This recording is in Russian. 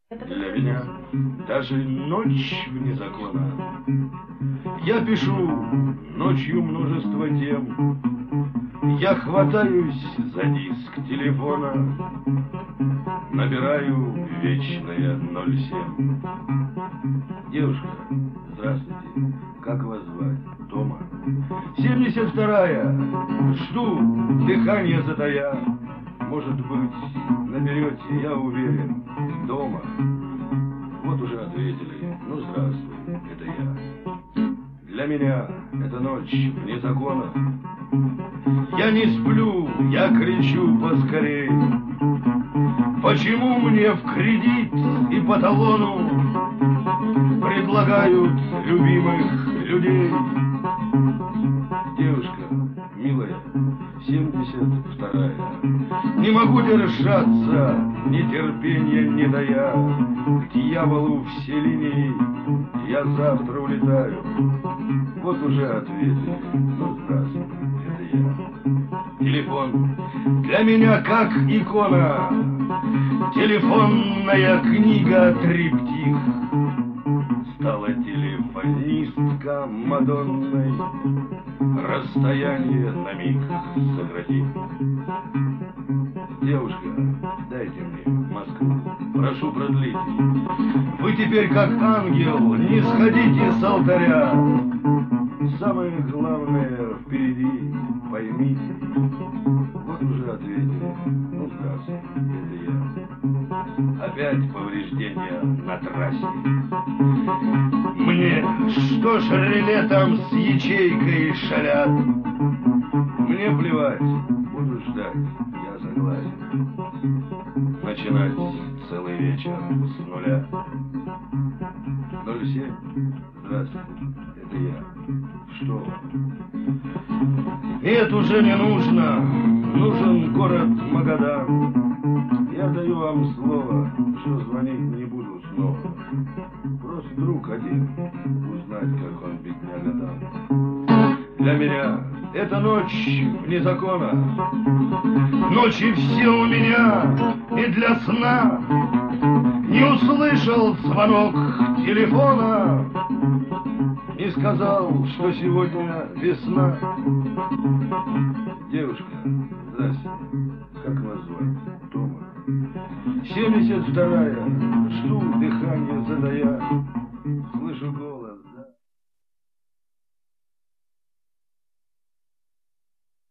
Для меня даже ночь вне закона. Я пишу ночью множество тем. Я хватаюсь за диск телефона, набираю вечное 07. Девушка, здравствуйте, как вас звать? Дома? 72-я, жду, дыхание затая. Может быть, наберете, я уверен, дома. Вот уже ответили, ну здравствуй, это я. Для меня эта ночь вне закона. Я не сплю, я кричу поскорей. Почему мне в кредит и по талону предлагают любимых людей? Девушка, милая, 72-я. Не могу держаться, нетерпения не дая. К дьяволу все линии, я завтра улетаю. Вот уже ответили, ну здравствуй, это я. Телефон для меня как икона, телефонная книга триптих. Стала телефонистка Мадонной, расстояние на миг сократив. Девушка, дайте мне Москву, прошу продлить. Вы теперь как ангел, не сходите с алтаря. Самое главное впереди, поймите. Вот уже ответили, ну здравствуй, это я. Опять повреждения на трассе. Мне что ж реле там с ячейкой шалят? Мне плевать, буду ждать, я согласен. Начинать целый вечер с нуля. 07, здравствуйте, это я. Что? Нет, уже не нужно. Нужен город Магадан. Я даю вам слово, что звонить не буду снова. Просто друг один, узнать, как он бедняга там. Для меня эта ночь вне закона. Ночи все у меня и для сна. Не услышал звонок телефона, не сказал, что сегодня весна. Девушка, здрасте, как вас звать? Дома? 72-я, жду, дыхание задая, слышу голос.